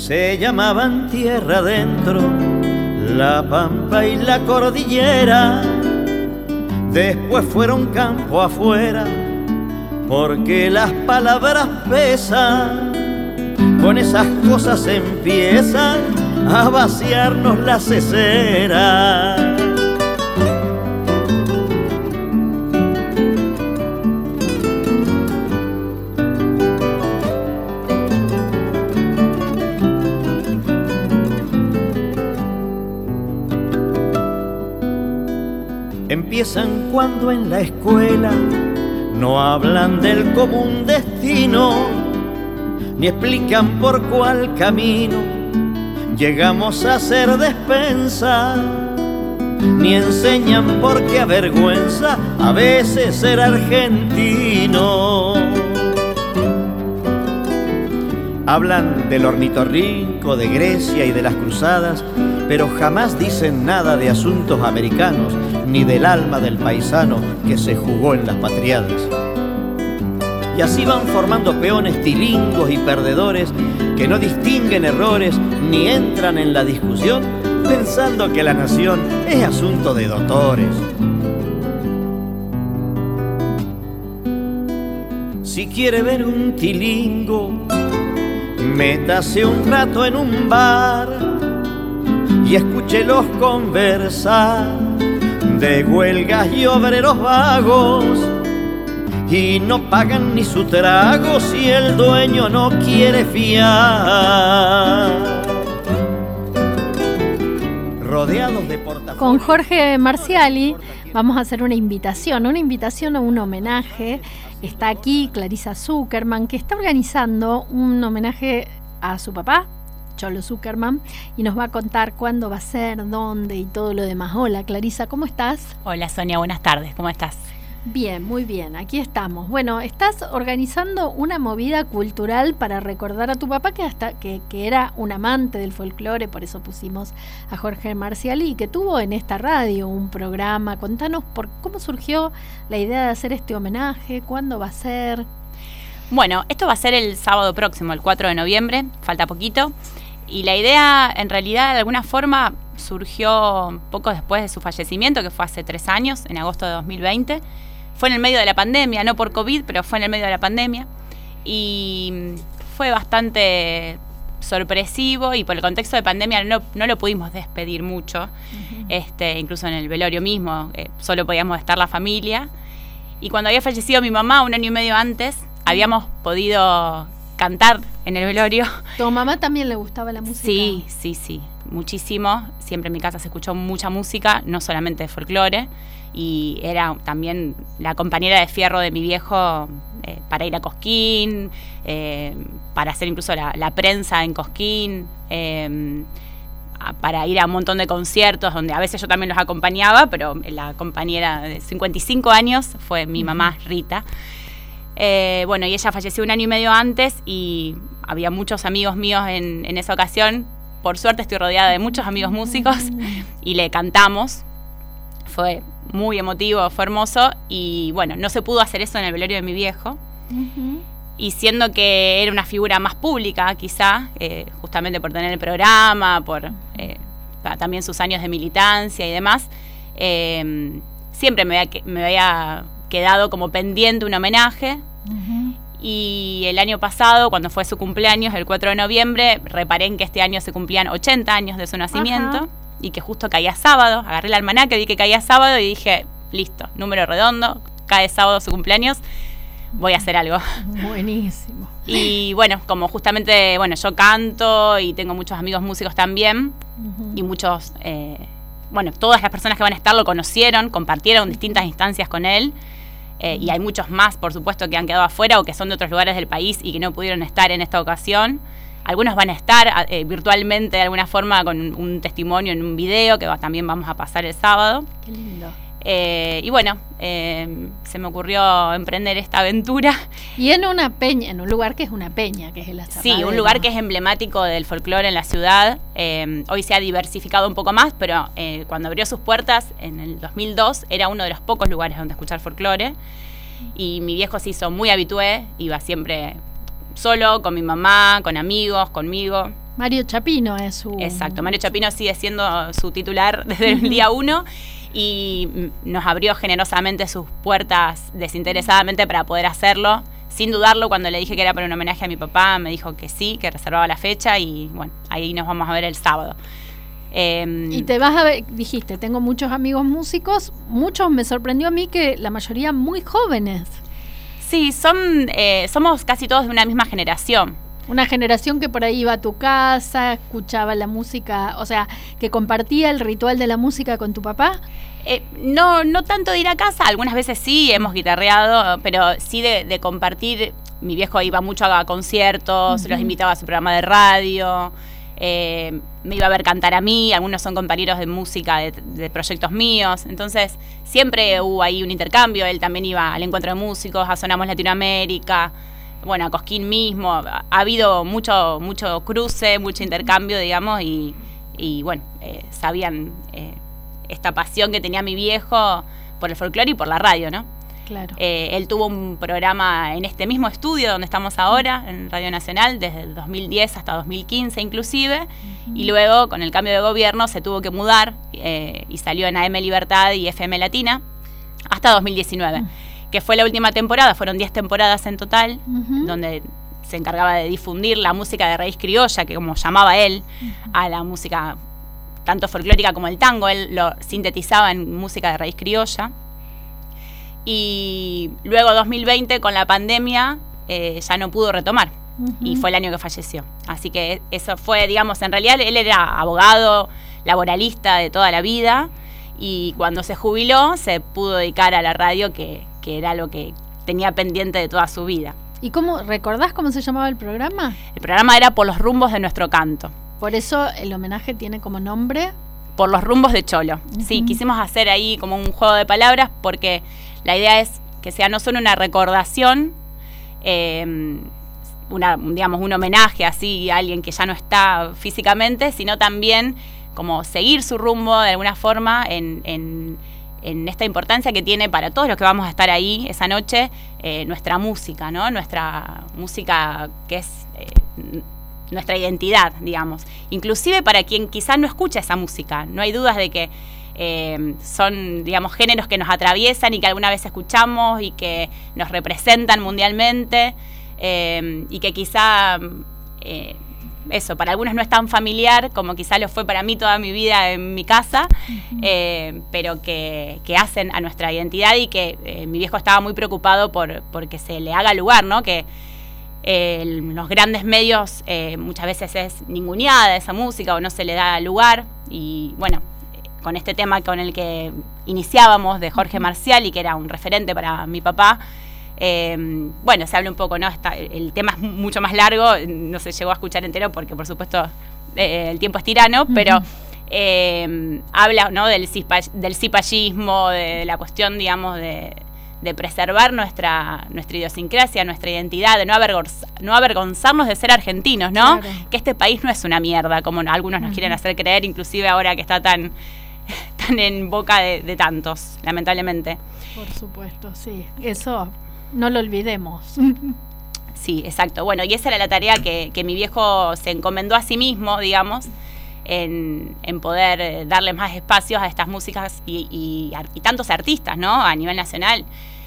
Se llamaban tierra adentro, la pampa y la cordillera. Después fueron campo afuera, porque las palabras pesan. Con esas cosas empiezan a vaciarnos la cesera. Empiezan cuando en la escuela no hablan del común destino, ni explican por cuál camino llegamos a ser despensa, ni enseñan por qué avergüenza a veces ser argentino. Hablan del ornitorrinco, de Grecia y de las cruzadas, pero jamás dicen nada de asuntos americanos, ni del alma del paisano que se jugó en las patriadas. Y así van formando peones tilingos y perdedores que no distinguen errores ni entran en la discusión pensando que la nación es asunto de doctores. Si quiere ver un tilingo, métase un rato en un bar y escúchelos conversar de huelgas y obreros vagos, y no pagan ni su trago si el dueño no quiere fiar. Rodeados de portafolios. Con Jorge Marciali vamos a hacer una invitación a un homenaje. Está aquí Clarisa Zuckerman, que está organizando un homenaje a su papá, Cholo Zuckerman, y nos va a contar cuándo va a ser, dónde y todo lo demás. Hola Clarisa, ¿cómo estás? Hola Sonia, buenas tardes, ¿cómo estás? Bien, muy bien, aquí estamos. Bueno, estás organizando una movida cultural para recordar a tu papá que era un amante del folclore, por eso pusimos a Jorge Marciali, y que tuvo en esta radio un programa. Contanos cómo surgió la idea de hacer este homenaje, cuándo va a ser. Bueno, esto va a ser el sábado próximo, el 4 de noviembre, falta poquito, y la idea en realidad de alguna forma surgió poco después de su fallecimiento, que fue hace 3 años, en agosto de 2020. Fue en el medio de la pandemia, no por COVID, pero fue en el medio de la pandemia. Y fue bastante sorpresivo, y por el contexto de pandemia no lo pudimos despedir mucho. Uh-huh. Incluso en el velorio mismo, solo podíamos estar la familia. Y cuando había fallecido mi mamá, 1 año y medio antes, habíamos podido cantar en el velorio. ¿Tu mamá también le gustaba la música? Sí, muchísimo. Siempre en mi casa se escuchó mucha música, no solamente de folclore. Y era también la compañera de fierro de mi viejo para ir a Cosquín, para hacer incluso la prensa en Cosquín, para ir a un montón de conciertos donde a veces yo también los acompañaba, pero la compañera de 55 años fue mi mamá Rita. Y ella falleció 1 año y medio antes, y había muchos amigos míos en esa ocasión. Por suerte estoy rodeada de muchos amigos músicos y le cantamos. Fue muy emotivo, fue hermoso, y bueno, no se pudo hacer eso en el velorio de mi viejo. Uh-huh. Y siendo que era una figura más pública, quizá, justamente por tener el programa, por también sus años de militancia y demás, siempre me había quedado como pendiente un homenaje. Uh-huh. Y el año pasado, cuando fue su cumpleaños, el 4 de noviembre, reparé en que este año se cumplían 80 años de su nacimiento. Uh-huh. Y que justo caía sábado. Agarré el almanaque, vi que caía sábado y dije, listo, número redondo, cae sábado su cumpleaños, voy a hacer algo. Buenísimo. Y bueno, como justamente, yo canto y tengo muchos amigos músicos también, uh-huh. Y muchos, todas las personas que van a estar lo conocieron, compartieron distintas instancias con él, y hay muchos más, por supuesto, que han quedado afuera o que son de otros lugares del país y que no pudieron estar en esta ocasión. Algunos van a estar virtualmente de alguna forma con un testimonio en un video que también vamos a pasar el sábado. Qué lindo. Se me ocurrió emprender esta aventura. Y en una peña, en un lugar que es una peña, que es el Aserradero. Sí, un lugar que es emblemático del folclore en la ciudad. Hoy se ha diversificado un poco más, pero cuando abrió sus puertas en el 2002 era uno de los pocos lugares donde escuchar folclore. Y mi viejo se hizo muy habitué, iba siempre solo, con mi mamá, con amigos, conmigo. Mario Chapino es su... Exacto, Mario Chapino sigue siendo su titular desde el día 1 y nos abrió generosamente sus puertas desinteresadamente para poder hacerlo. Sin dudarlo, cuando le dije que era para un homenaje a mi papá, me dijo que sí, que reservaba la fecha y bueno, ahí nos vamos a ver el sábado. Y te vas a ver, dijiste, tengo muchos amigos músicos, muchos me sorprendió a mí que la mayoría muy jóvenes. Sí, somos casi todos de una misma generación. Una generación que por ahí iba a tu casa, escuchaba la música, o sea, que compartía el ritual de la música con tu papá. No tanto de ir a casa, algunas veces sí, hemos guitarreado, pero sí de compartir. Mi viejo iba mucho a conciertos, los invitaba a su programa de radio, me iba a ver cantar a mí, algunos son compañeros de música de proyectos míos, entonces siempre hubo ahí un intercambio. Él también iba al encuentro de músicos, a Sonamos Latinoamérica, bueno, a Cosquín mismo. Ha habido mucho cruce, mucho intercambio, digamos, y bueno, sabían esta pasión que tenía mi viejo por el folclore y por la radio, ¿no? Claro. Él tuvo un programa en este mismo estudio donde estamos ahora, en Radio Nacional, desde el 2010 hasta 2015 inclusive, y luego con el cambio de gobierno se tuvo que mudar y salió en AM Libertad y FM Latina hasta 2019, que fue la última temporada. Fueron 10 temporadas en total, donde se encargaba de difundir la música de raíz criolla, que como llamaba él, a la música tanto folclórica como el tango. Él lo sintetizaba en música de raíz criolla. Y luego 2020, con la pandemia, ya no pudo retomar. Y fue el año que falleció. Así que eso fue, digamos, en realidad él era abogado, laboralista de toda la vida, y cuando se jubiló se pudo dedicar a la radio, que era lo que tenía pendiente de toda su vida. ¿Y recordás cómo se llamaba el programa? El programa era Por los rumbos de nuestro canto. Por eso el homenaje tiene como nombre Por los rumbos de Cholo. Sí, quisimos hacer ahí como un juego de palabras, porque la idea es que sea no solo una recordación, digamos, un homenaje así a alguien que ya no está físicamente, sino también como seguir su rumbo de alguna forma en esta importancia que tiene para todos los que vamos a estar ahí esa noche, nuestra música, ¿no? Nuestra música, que es nuestra identidad, digamos. Inclusive para quien quizás no escucha esa música. No hay dudas de que son, digamos, géneros que nos atraviesan y que alguna vez escuchamos y que nos representan mundialmente, y que quizá eso, para algunos no es tan familiar como quizá lo fue para mí toda mi vida en mi casa, pero que hacen a nuestra identidad, y que mi viejo estaba muy preocupado porque se le haga lugar, ¿no? Que los grandes medios muchas veces es ninguneada esa música o no se le da lugar. Y bueno, con este tema con el que iniciábamos de Jorge Marciali, que era un referente para mi papá, bueno, se habla un poco, ¿no? El tema es mucho más largo, no se llegó a escuchar entero porque por supuesto el tiempo es tirano, pero habla, ¿no? del cipallismo, de la cuestión, digamos, de preservar nuestra idiosincrasia, nuestra identidad, de no avergonzarnos de ser argentinos, ¿no? Claro. Que este país no es una mierda, como algunos nos quieren hacer creer, inclusive ahora que está tan en boca de tantos, lamentablemente. Por supuesto, sí. Eso no lo olvidemos. Sí, exacto. Bueno, y esa era la tarea que mi viejo se encomendó a sí mismo, digamos, en poder darle más espacios a estas músicas y tantos artistas, ¿no? A nivel nacional,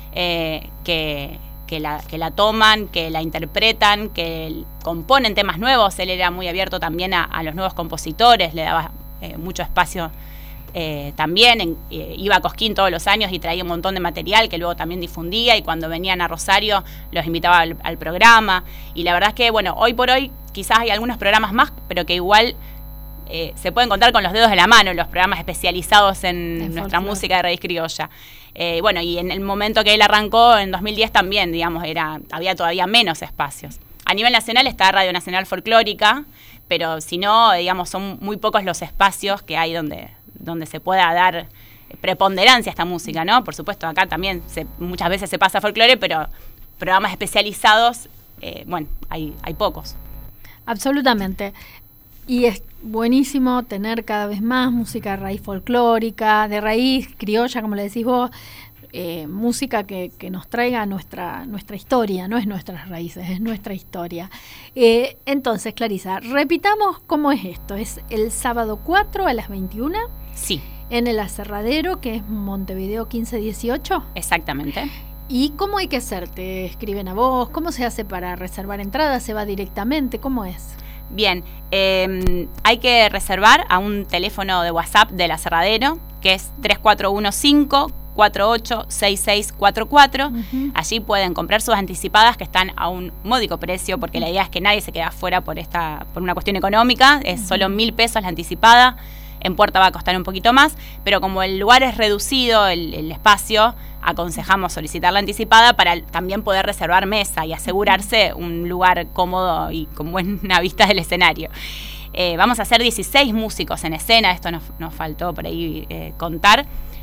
que la toman, que la interpretan, que componen temas nuevos. Él era muy abierto también a los nuevos compositores, le daba mucho espacio. También iba a Cosquín todos los años y traía un montón de material que luego también difundía, y cuando venían a Rosario los invitaba al programa. Y la verdad es que, bueno, hoy por hoy quizás hay algunos programas más, pero que igual se pueden contar con los dedos de la mano los programas especializados en nuestra música de raíz criolla. Bueno, y en el momento que él arrancó, en 2010 también, digamos, había todavía menos espacios. A nivel nacional está Radio Nacional Folclórica, pero si no, digamos, son muy pocos los espacios que hay donde se pueda dar preponderancia a esta música, ¿no? Por supuesto, acá también muchas veces se pasa folclore, pero programas especializados, bueno, hay pocos. Absolutamente. Y es buenísimo tener cada vez más música de raíz folclórica, de raíz criolla, como le decís vos. música que nos traiga nuestra historia, no es nuestras raíces, es nuestra historia. Entonces, Clarisa, repitamos cómo es esto. Es el sábado 4 a las 21. Sí. En el Aserradero, que es Montevideo 1518. Exactamente. ¿Y cómo hay que hacer? ¿Te escriben a vos? ¿Cómo se hace para reservar entradas? ¿Se va directamente? ¿Cómo es? Bien, hay que reservar a un teléfono de WhatsApp del Aserradero, que es 3415-486644. Allí pueden comprar sus anticipadas, que están a un módico precio, porque la idea es que nadie se quede afuera por una cuestión económica. Es solo 1.000 pesos la anticipada. En puerta va a costar un poquito más, pero como el lugar es reducido, el espacio, aconsejamos solicitar la anticipada para también poder reservar mesa y asegurarse un lugar cómodo y con buena vista del escenario. Vamos a hacer 16 músicos en escena, esto nos faltó por ahí contar.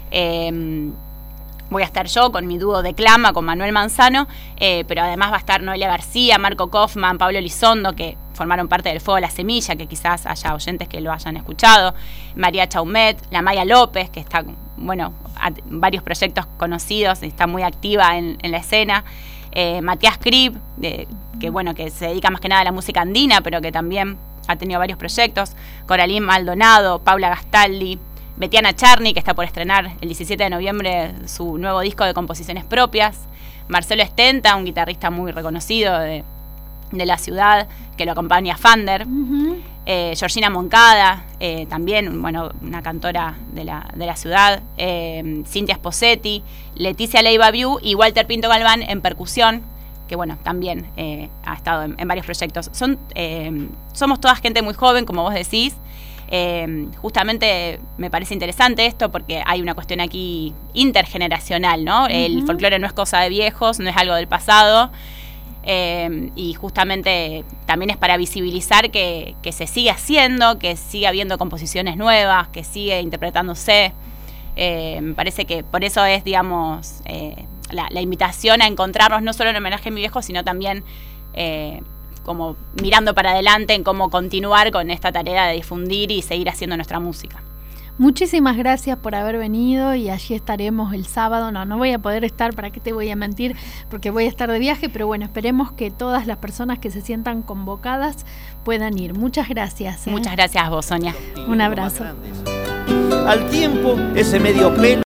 Voy a estar yo con mi dúo de clama, con Manuel Manzano, pero además va a estar Noelia García, Marco Kaufman, Pablo Elizondo, que formaron parte del Fuego de la Semilla, que quizás haya oyentes que lo hayan escuchado, María Chaumet, la Maya López, que está, varios proyectos conocidos, está muy activa en la escena, Matías Krib, que se dedica más que nada a la música andina, pero que también ha tenido varios proyectos, Coralín Maldonado, Paula Gastaldi, Betiana Charny, que está por estrenar el 17 de noviembre su nuevo disco de composiciones propias, Marcelo Estenta, un guitarrista muy reconocido de la ciudad, que lo acompaña Fander, Georgina Moncada, también una cantora de la ciudad, Cintia Sposetti, Leticia Leiva Viu y Walter Pinto Galván en percusión, que también ha estado en varios proyectos. Somos toda gente muy joven, como vos decís. Justamente me parece interesante esto porque hay una cuestión aquí intergeneracional, ¿no? El folclore no es cosa de viejos, no es algo del pasado, y justamente también es para visibilizar que se sigue haciendo, que sigue habiendo composiciones nuevas, que sigue interpretándose. Me parece que por eso es, la invitación a encontrarnos no solo en homenaje a mi viejo, sino también como mirando para adelante en cómo continuar con esta tarea de difundir y seguir haciendo nuestra música. Muchísimas gracias por haber venido y allí estaremos el sábado. No voy a poder estar, ¿para qué te voy a mentir? Porque voy a estar de viaje, pero esperemos que todas las personas que se sientan convocadas puedan ir. Muchas gracias. Muchas gracias a vos, Sonia. Un abrazo. Al tiempo, ese medio pelo